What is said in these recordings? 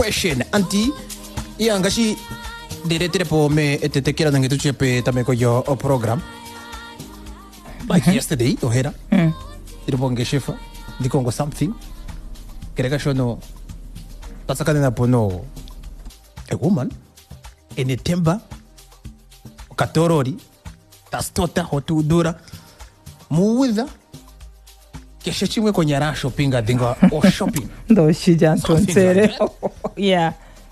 question. Anti, iangashi diretire po me etetekira nang ito chepe tameko yo o program. Like yesterday, ohera. Ito po ngeshefa. Di ko something. Kereka show no. Tasakane na po no. A woman. Ene temba. Katorori. Tastota hotudura. Muweza. Keshe chimwe konyara shopping adinga o shopping. Do shija tonsere. Yeah.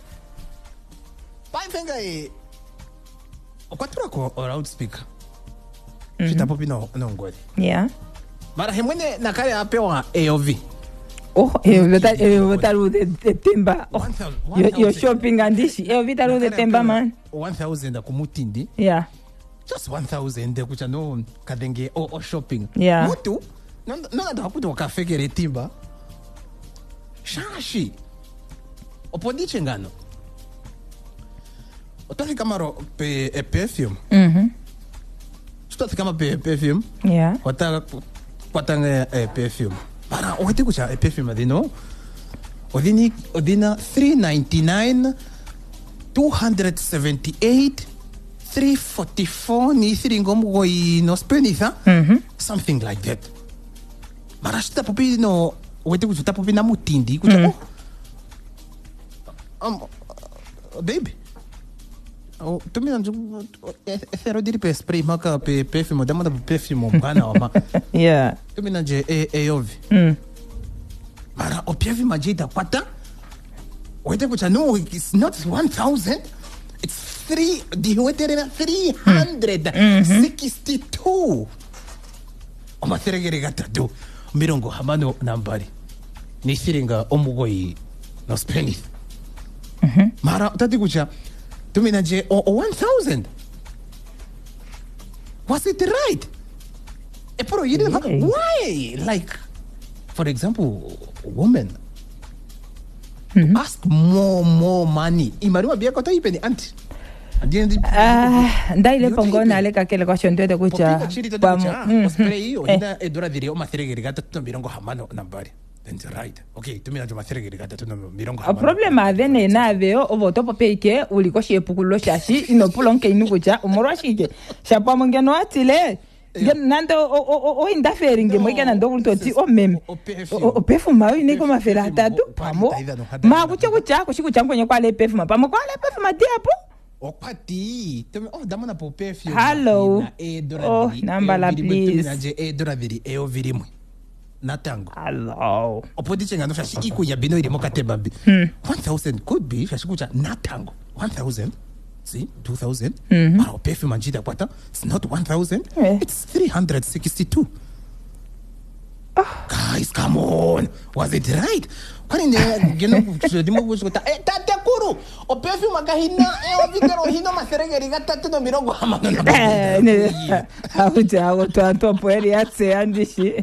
Pai venga e okwatura ko loud speaker. Chita popi no ngode. Yeah. Mara hemwene nakale apewa AOV. Oh, vitaru de temba. You're shopping and this. Vitaru de temba man. 1,000 kumutindi. Yeah. Just 1,000 kucha no kadenge o shopping. Yeah. Mutu no ndo hakuto kafekere timba. Shashi. Opodiche ngano. Otaki kamaro pe perfume. Tutaki kama pe perfume. Yeah. Watanga perfume. Para ohete kucha perfume adino. Odina 399 278 344 ni thiringomo no spenitha. Something like that. Marashita popi no ohete kucha popi na mutindi kucha. Baby. Oh, tu me nanjo ero diri pe spray maka pe perfume dama da perfume bana ama. Yeah. Tu me nanje AOV. Mara o perfume majida kwata. Wete kucha no, it's not 1,000. It's 362. O materegere gata do. Mirongo hamano nambari. Ni siringa omugoi no spending. Mara tati kucha tuminaje o 1,000. Was it right? Pero you didn't why? Like, for example, a woman ask more money. Imarua bia kota ipeni anti. Ndaile pongona ale kakele kwa shondete kucha. Spray o ina edora dire o matheregere gata tumirongo hamano nambari. That's right. Okay, tu mina matheregere gata tu mirongo hamano. A problema vene na veo o voto papeke uliko shepukulo shashi inopulonke inukucha umorashike. Shapa mongeno atile. Nando o indaferi nge mweke nando ultoti o meme. O perfuma o ineko mafera tatu pamo. Ma kucha kushikucha kwenye kwa le perfuma pamo kwa le perfuma diapo. Okwati damona po perfume. Hello. Oh, nambala please. Naje edoraviri eovirimwe. Natango. Hello. Opodiche ngano shashi iku ya bino irimo katebambi. 1,000 could be shashi kucha natango. 1,000. See, 2,000. Our perfume anjida kwata. It's not 1,000. Yeah. It's 362. Guys, come on. Was it right? Kwani ngeno dimo kushota tata kuru o perfume agahina ovitero hino maserengeri gatatu no mirongo hamano na Hauja auto poeri atse andishi.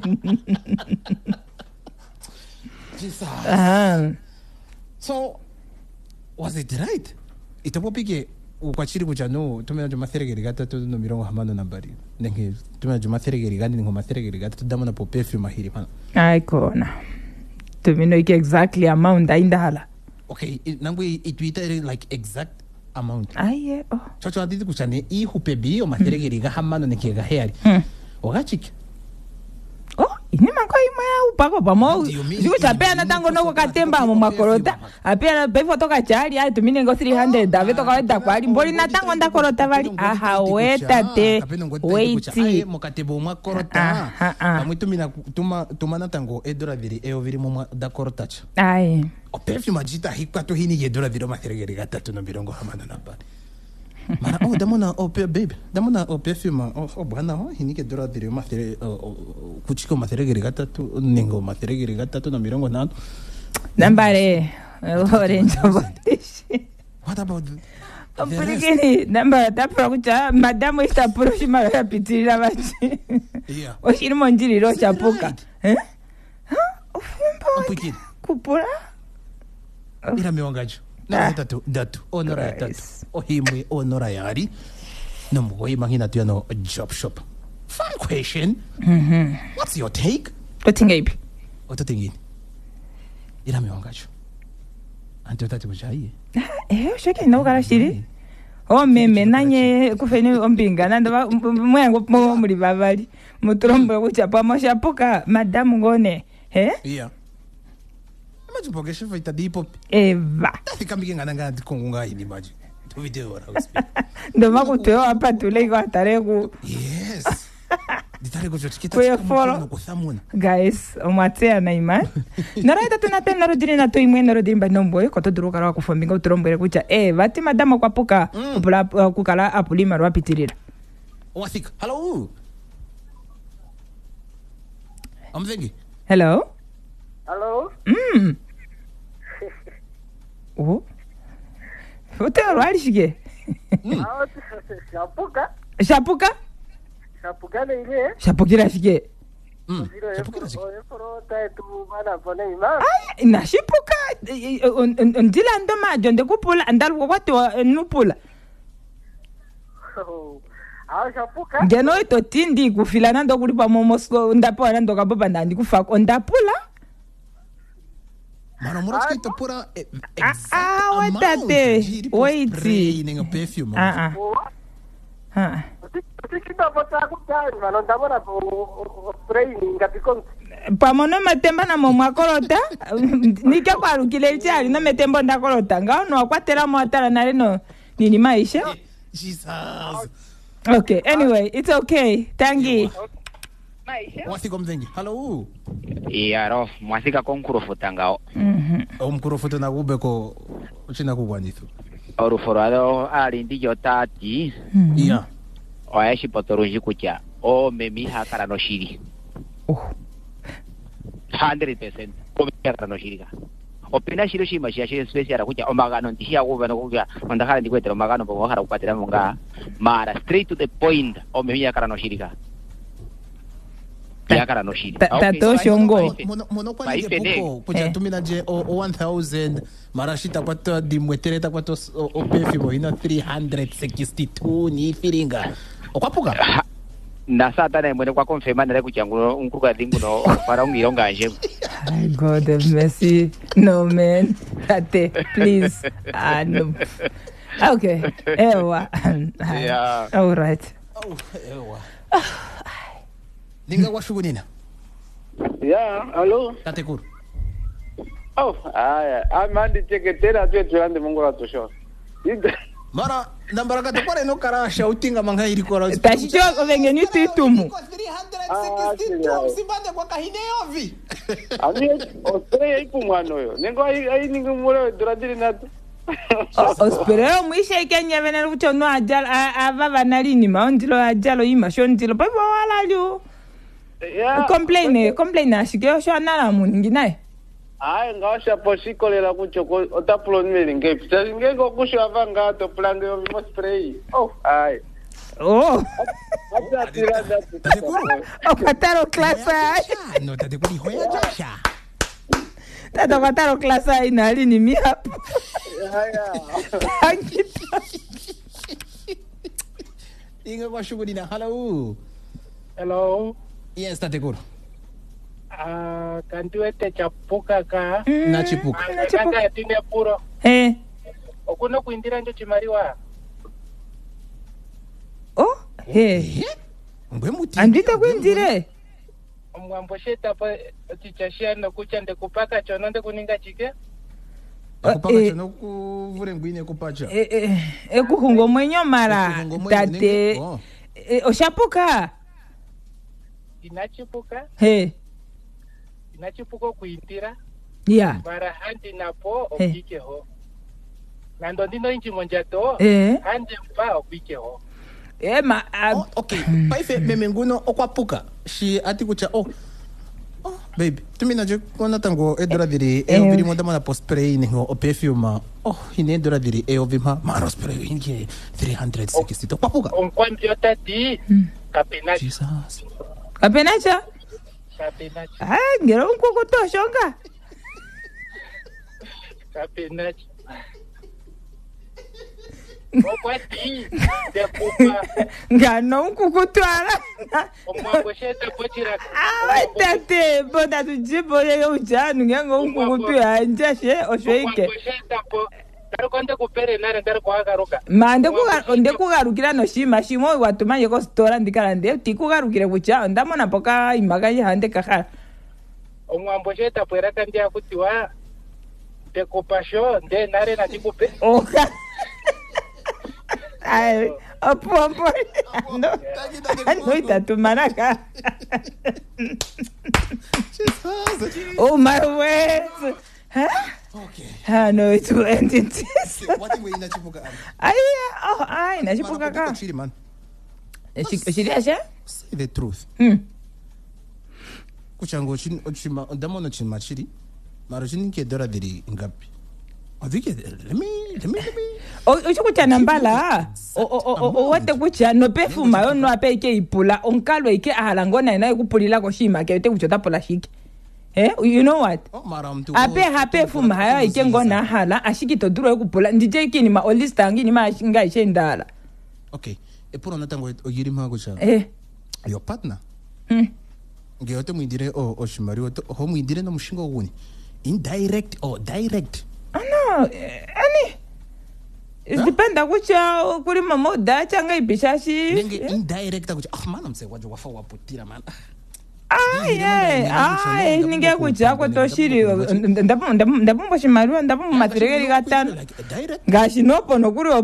Jesus. So was it right? Itapopike ukwachiri kucha no tumenaje maserengeri gatatu no mirongo hamano nambari. Nenge tumenaje maserengeri gandi ngo maserengeri gatatu damona po perfume ahiri pana. Ai kona. To me know exactly amount indala. Okay, nangwe itwita like exact amount. Aye, oh. Chocho aditi kuchane I hupebi o materegeri ga hamano nekega heri. Ogachik. Oh, ini manko ima upako pamo. Siku chapea na tango no katemba mo makorota. Apea be foto ka chari ai to minengo 300 dave to ka da kwali mboli na tango nda korota vali. Aha, weta te. Wait. Mo katebo mo korota. Pamuito mina tuma na tango edora viri eoviri mo da korota. Ai. O perfume ajita hikwato hini yedora viro materegeri gatatu no mirongo hamano namba. Mara damona babe damona perfume bwana hini ke dora dire matere kuchiko materegeri gatatu ningo materegeri gatatu no mirongo nano nambare orange botishi. What about Purigini namba tapra kucha madamo ista purushi mara pitira bachi. Yeah. Oshiri monjiri ro chapuka. Opikini kupura ira miwangajo na datu onora datu ohimwe onora yari no mugoi mahina tu no job shop. Fun question. What's your take? Totinga ipi? Ototingini ira miwangajo Anti utati kuchaiye. Shoki no kala shiri. Meme nanye kufeni ombinga nanda mwengo muri babali. Mutrombo kuchapa mashapuka madamu ngone. Yeah. Majipoke shefa itadipo. Eva. Fika mkinga ngana ndikongunga ini maji. Tu video ora uspe. Ndo makuteo hapa tulego atareku. Yes. Ditare kuchotikita kuthamuna. Guys, omatea na ima. Naraita tunatena rodini na to imwe rodini ba nomboy koto duruka ra kufombinga utrombo kucha vati madama kwapuka kukala apulima ro apitirira. Wathik. Hello. I'm thinking. Hello. Hello. Oh. Hotel walishige. Shapuka? Shapuka na ile. Shapukira shige. Shapukira shige. Na shipuka ndila ndoma jonde kupula andalu watu nupula. Shapuka. Ngeno ito tindi kufila nando kulipa momosko ndapo nando kababa ndandi kufako ndapula. Mano murachika itapura exact amount. Wait. Spraying a perfume. Pamono matemba na momwakolota nika kwarukile chali no metembo ndakolota ngao akwatera mwatara na leno nini maisha. Jesus. Okay, anyway, it's okay. Tangi. Wathiko mthengi. Hello. Iyaro, mwasika konkurufuta ngao. Omkurufuta na kubeko uchina kugwanithu. Oruforado alindi yotati. Yeah. Oashi potorunji kucha. Memi hakara no shiri. 100%. Memi hakara no shiri ka. Opina shiro shima shi special kucha omagano ndishia kuva no kuga ondakhala ndikwetera omagano po hara kupatira munga. Mara straight to the point. Memi hakara no shiri ka. Yakara no shiri. Tato shongo. Mono kwa nige poko kuja tumina je 1000 marashita kwato dimwetereta kwato o perfume ina 362 ni firinga. Okwapuka. Nasata na mwene kwa confirma na kuchangulo unkuruka dingu no para ungironga nje. God have mercy. No man. Tate, please. No. Okay. Ewa. Yeah. All right. Ewa. Ninga washugu nina. Yeah, hello. Tate kuru. Amandi cheketera tulande mungu la tosho. Mara nambara kate kware no karasha utinga manga iri kora. Tashicho ovenge ni tuitumu. 362 sibande kwa kahine yovi. Ami ostre ipu mwana yo. Nengo ai ningu mure duradiri natu. Ospero mwishe Kenya venera kucho no ajala avava nalini maondilo ajalo ima shondilo baba wala lyo. Yeah. Complain ashike sho anala muningi naye. Ngasha posikolela kucho otapulo nimeli ngepi. Ngeko kusho avanga to plange yo mo spray. Atira datu. Tate kuru. Okataro klasa. No tate kuru hoya jasha. Tato kataro klasa inali ni miapo. Inga washugu nina. Hello. Hello. Yes, tate kuru. Kantuete chapuka ka. Na chipuka. Kanga atine puro. Okuno kuindira njo chimariwa. Ngwe muti. Andita kuindire. Mwambosheta pa tichashia no kuchande kupaka chononde kuninga chike. Kupaka chono kuvure ngwine kupacha. Kuhungo mwenyo mara. Tate. Oshapuka. Inachipuka. Inachipuko kuindira. Yeah. Mara handi napo opike ho. Nando ndino inchi monjato. Handi mpa opike ho. Okay. Paife memenguno okwapuka. Shi ati kucha baby. Tumina je kona tango edora diri viri moda mana po spray ningo o perfume. Hine edora diri vima maro spray inge 360 okwapuka. Onkwambio tati kapenacha. Jesus. Kapenacha? Kapenacha. Ngero unko toshonga. Kapenacha. okwati ndekupa ngano nkukutwala omwambo sheta pochira tate boda tujibo yeyo ujanu ngengo nkukutwa njeshe oshoike sheta po tarukonde kupere nare ngari kwagaruka mande kugarukira no shima shimo watuma yeko store ndikala nde tikugarukire kucha ndamona poka imaga yahande kakhala omwambo sheta pwera kandia kutiwa ndekupa sho nde nare na tikupe oka ay opompo no itatumana oh my words huh? Okay. No, it's ending this. What do you mean nachipuka? Ay, nachipuka ka. Chiri man. Shiriasha? Say the truth. Kuchango chin ochima ndamono chin machiri. Maro chin ke dora diri ngapi. Adike let me. Uchukucha nambala. Wate kucha no pefuma yo no ape ike ipula onkalo ike ahalangona ina ikupulila ko shima ke te kuchota pola shiki. You know what? Ape fuma haya ike ngona hala ashiki to duro ekupula ndije kini ma olista ngini ma shinga ishendala. Okay. Epuro natango oyiri mago cha. Your partner. Ngeyote muindire o shimari wote ho muindire no mushingo wuni. Indirect or direct? No, ani. It depends kucha kuri mama dacha ngai bishashi. Nenge indirect kucha. Mana mse wajo wafa waputira man. Ninge kucha kwa toshiri ndapumbo shimari ndapumbo matirigeri gatano. Gashi nopo nokuri